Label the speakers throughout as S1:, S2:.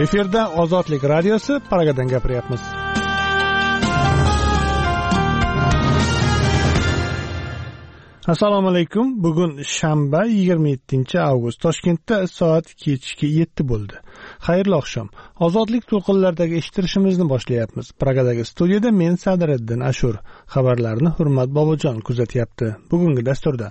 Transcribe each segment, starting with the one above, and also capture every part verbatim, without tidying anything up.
S1: Efirda Ozodlik radiosi Pragadan gapiryapmiz. Assalomu alaykum. Bugun shanba yigirma yettinchi avgust. Toshkentda soat kechki yetti bo'ldi. Xayrli oqshom. Ozodlik to'lqinlaridagi eshittirishimizni boshlayapmiz. Pragadagi studiyada men Sadiriddin Ashur. Xabarlarni Hurmat Bobojon kuzatyapti. Bugungi dasturda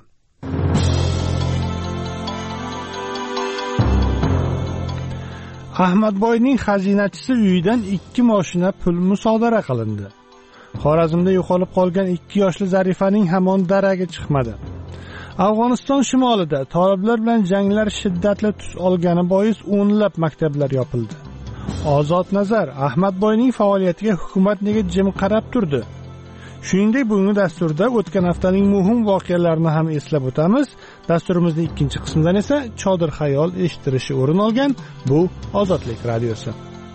S1: Ahmadboyning xazinachisi uyidan ikki mashina pul musodara qilindi. Xorazmda yo'qolib qolgan ikki yoshli Zarifaning hamon daragi chiqmadi. Afg'oniston shimolida toliblar bilan janglar shiddatli tus olgani bois o'nlab maktablar yopildi. Ozod nazar: Ahmadboyning faoliyatiga hukumat nega jim qarab turdi? Shuningdek, bugungi dasturda o'tgan haftaning muhim voqealarini ham eslab o'tamiz. Dasturimizning ikkinchi qismidan esa Chodir xayol eshittirishi o'rin olgan. Bu Ozodlik radiosi.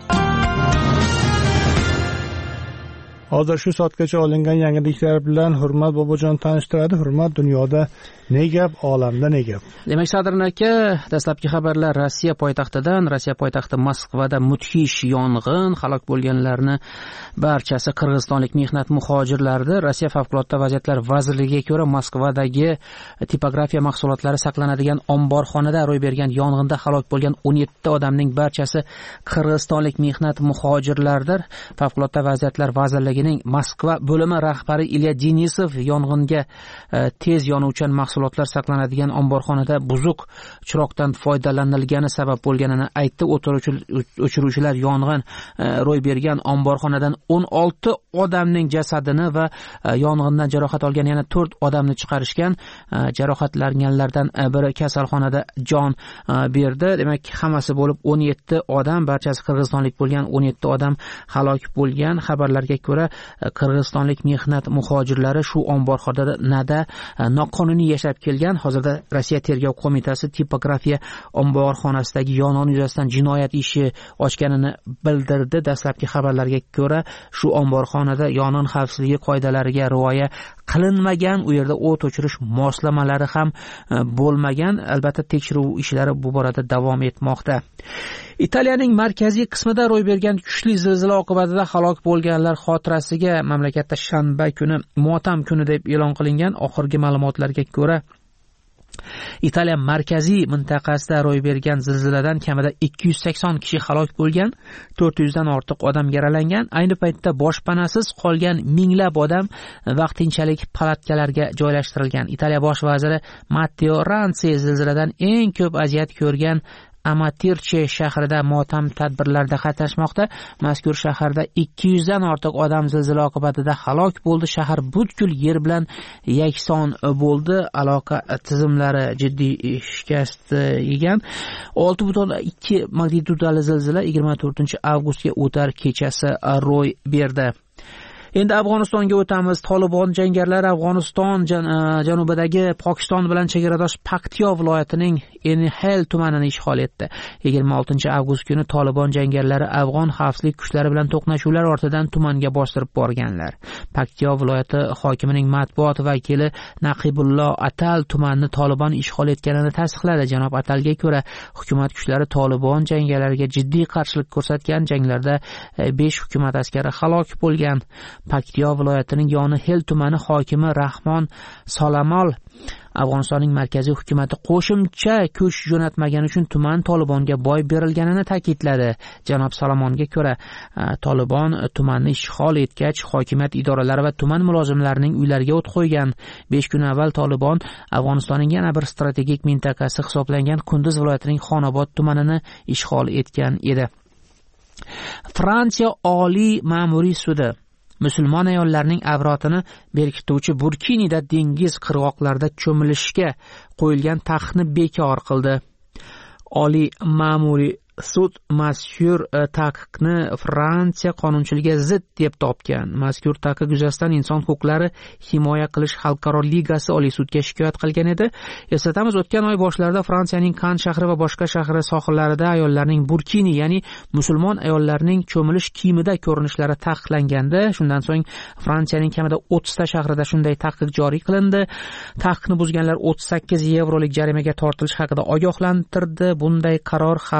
S1: Hozir shu soatgacha olingan yangiliklar bilan Hurmat Bobojon tanishtiradi. Hurmat, dunyoda ne gap, olamda ne gap?
S2: Demak, Sadir aka, dastlabki xabarlar Rossiya poytaxtidan. Rossiya poytaxti Moskvada mudhish yong'in, halok bo'lganlarni barchasi qirg'izistonlik mehnat muhojirlaridir. Rossiya favqulodda vaziyatlar vazirligiga ko'ra, Moskvadagi tipografiya mahsulotlari saqlanadigan omborxonada ro'y bergan yong'inda halok bo'lgan o'n yetti odamning barchasi qirg'izistonlik mehnat muhojirlaridir. Favqulodda vaziyatlar vazirligi Moskva bo'limi rahbari Ilya Denisov yong'inga e, tez yonuvchan mahsulotlar saqlanadigan omborxonada buzuq chiroqdan foydalanilgani sabab bo'lganini aytdi. O'chiruvchilar yong'in e, ro'y bergan omborxonadan o'n olti odamning jasadini va e, yong'indan jarohat olgan yana to'rt odamni chiqarishgan. E, jarohatlanganlardan biri kasalxonada jon e, berdi. Demak, hammasi bo'lib o'n yetti odam, barchasi qirg'izistonlik bo'lgan o'n yetti odam halok bo'lgan. Xabarlarga ko'ra, qirg'izistonlik mehnat muhojirlari shu omborxonada noqonuniy yashab kelgan. Hozirda Rossiya tergov qo'mitasi tipografiya omborxonasidagi yong'in yuzasidan jinoyat ishi ochganini bildirdi. Dastlabki xabarlarga ko'ra, shu omborxonada yong'in xavfsizligi qoidalariga rioya qilinmagan, u yerda o't o'chirish moslamalari ham bo'lmagan. Albatta, tekshiruv ishlari bu borada davom etmoqda. Italiyaning markaziy qismida ro'y bergan kuchli zilzila oqibatida halok bo'lganlar xotirasiga mamlakatda shanba kuni motam kuni deb e'lon qilingan. Oxirgi ma'lumotlarga ko'ra, Italiya markaziy mintaqasida ro'y bergan zilziladan kamida ikki yuz sakson kishi halok bo'lgan, to'rt yuz dan ortiq odam yaralangan. Ayni paytda boshpanasiz qolgan minglab odam vaqtinchalik palatkalarga joylashtirilgan. Italiya bosh vaziri Matteo Renzi zilziladan eng ko'p aziyat ko'rgan Amatirche shahrida motam tadbirlarida qatnashmoqda. Mazkur shaharda ikki yuz dan ortiq odam zilzila oqibatida halok bo'ldi. Shahar butkul yer bilan yakson bo'ldi. Aloqa tizimlari jiddiy shikast yegan. olti butun ikki magnitudali zilzila yigirma to'rtinchi avgustga o'tar kechasi ro'y berdi. Endi Afg'onistonga o'tamiz. Tolibon jangarilari Afg'oniston jan, janubidagi Pokiston bilan chegaradosh Paktiyo viloyatining Enhel tumanini ishg'ol etdi. yigirma oltinchi avgust kuni Tolibon jangarilari afg'on xavfsizlik kuchlari bilan to'qnashuvlar ortidan tumanga bostirib borganlar. Paktiyo viloyati hokimining matbuot vakili Naqibullo Atal tumanni Tolibon ishg'ol etganini tasdiqladi. Janob Atalga ko'ra, hukumat kuchlari Tolibon jangarilariga jiddiy qarshilik ko'rsatgan. Janglarda besh hukumat askari halok bo'lgan. Paktiyo viloyatining Yonihel tumani hokimi Rahmon Solamol Afg'onistonning markaziy hukumati qo'shimcha kuch jo'natmagani uchun tuman Tolibonga boy berilganini ta'kidladi. Janob Solomonga ko'ra, Tolibon tumanni ishg'ol etgach, hokimiyat idoralari va tuman mulozimlarining uylariga o't qo'ygan. besh kun avval Tolibon Afg'onistonning yana bir strategik mintaqasi hisoblangan Kunduz viloyatining Xonobod tumanini ishg'ol etgan edi. Fransiya Oliy ma'muriy sudi musulmon ayollarning avratini berkituvchi Burkinida dengiz qirg'oqlarida cho'milishga qo'yilgan taqiqni bekor qildi. Oliy ma'muriy sud mazkur taqiqni Fransiya qonunchiligiga zid deb topgan. Mazkur taqiq yuzasidan Inson huquqlari himoya qilish xalqaro ligasi Oliy sudga shikoyat qilgan edi. Eslatamiz, o'tgan oy boshlarida Fransiyaning Kan shahri va boshqa shahar sohillarida ayollarning burkini, ya'ni musulmon ayollarning cho'milish kiyimida ko'rinishlari taqiqlangandi. Shundan so'ng Fransiyaning kamida o'ttizta shahrida shunday taqiq joriy qilindi. Taqiqni buzganlar o'ttiz sakkiz yevrolik jarimaga tortilish haqida ogohlantirdi. Bunday qaror xavfsizlik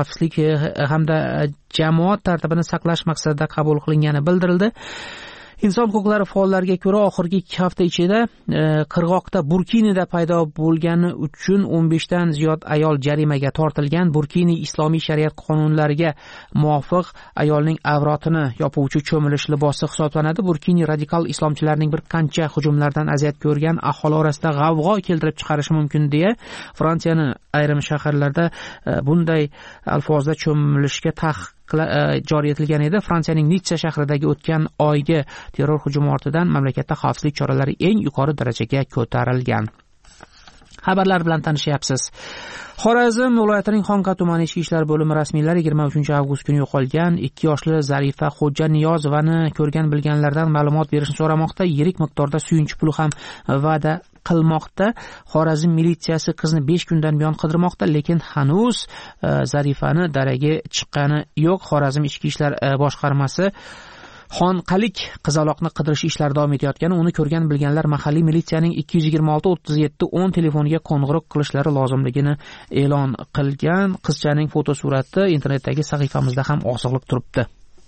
S2: hamda jamoat tartibini saqlash maqsadida qabul qilingani bildirildi. Inson huquqlari faollariga ko'ra, oxirgi ikki hafta ichida qirg'oqda Burkinida paydo bo'lgani uchun o'n beshdan ziyod ayol jarimaga tortilgan. Burkini islomiy shariat qonunlariga muvofiq ayolning avrotini yopuvchi cho'milish libosi hisoblanadi. Burkini radikal islomchilarning bir qancha hujumlardan aziyat ko'rgan aholi orasida g'avg'o keltirib chiqarishi mumkin deya Fransiyaning ayrim shaharlarida bunday alfozda cho'milishga taqiq joriy etilgan edi. Fransiyaning Nitsa shahridagi o'tgan oygi terror hujumi ortidan mamlakatda xavfsizlik choralari eng yuqori darajaga ko'tarilgan. Xabarlar bilan tanishyapsiz. Xorazm viloyatining Xonqa tumani ichki ishlar bo'limi rasmiylari yigirma uchinchi avgust kuni yo'qolgan ikki yoshli Zarifa Xo'janiyozovani ko'rgan bilganlardan ma'lumot berishni so'ramoqda. Yirik miqdorda suyunchi puli ham va'da qilmoqda. Xorazm militsiyasi qizni besh kundan buyon qidirmoqda, lekin hanuz Zarifani daraga chiqqani yo'q. Xorazm ichki ishlar boshqarmasi Xonqalik qizaloqni qidirish ishlari davom etayotgani, uni ko'rgan bilganlar mahalliy militsiyaning ikki yuz yigirma olti o'ttiz yetti o'n telefoniga qo'ng'iroq qilishlari lozimligini e'lon qilgan. Qizchaning fotosurati internetdagi sahifamizda ham osig'liq turibdi.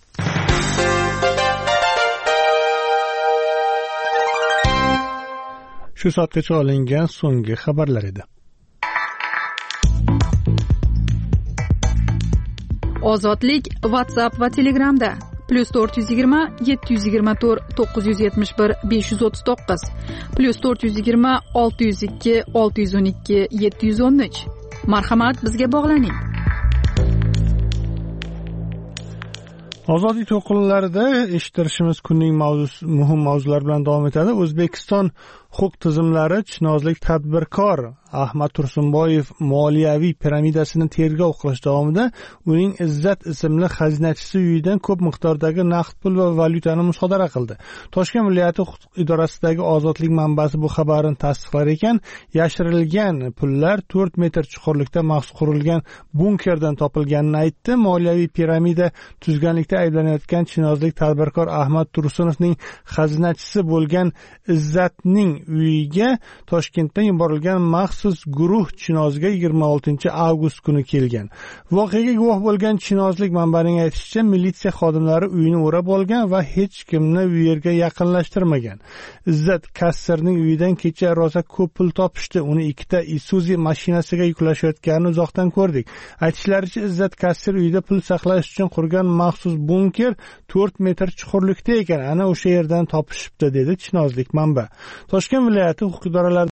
S1: Shu soatgacha olingan so'nggi xabarlar edi.
S3: Ozodlik WhatsApp va Telegramda plus to'rt yuz yigirma yetti yuz yigirma to'rt to'qqiz yuz yetmish bir besh yuz o'ttiz to'qqiz plus to'rt yuz yigirma olti yuz ikki olti yuz o'n ikki yetti yuz o'n uch. Marhamat, bizga bog'laning.
S1: Ozodlik to'lqinlarida eshittirishimiz kunning mavzusi muhim mavzular bilan davom etadi. O'zbekiston huquq tizimlari chinozlik tadbirkor Ahmad Tursunboyev moliyaviy piramidasini tergov qilish davomida uning Izzat ismli xazinachisi uyidan ko'p miqdordagi naqd pul va valyutani musodara qildi. Toshkent viloyati huquq idorasidagi Ozodlik manbasi bu xabarni tasdiqlar ekan, yashirilgan pullar to'rt metr chuqurlikda maxsus qurilgan bunkerdan topilganini aytdi. Moliyaviy piramida tuzganlikda ayblanayotgan chinozlik tadbirkor Ahmad Tursunovning xazinachisi bo'lgan Izzatning uyiga Toshkentdan yuborilgan maxsus guruh Chinozga yigirma oltinchi avgust kuni kelgan. Voqeaga guvoh bo'lgan chinozlik manbaning aytishicha, militsiya xodimlari uyini o'rab olgan va hech kimni u yerga yaqinlashtirmagan. Izzat kassirning uyidan kecha rosa ko'p pul topishdi. Uni ikkita Isuzu mashinasiga yuklashayotganini uzoqdan ko'rdik. Aytishlaricha, Izzat kassir uyida pul saqlash uchun qurgan maxsus bunker to'rt metr chuqurlikda ekan. Ana o'sha yerdan topishibdi, dedi chinozlik manba. Toshkent viloyati huquq idoralari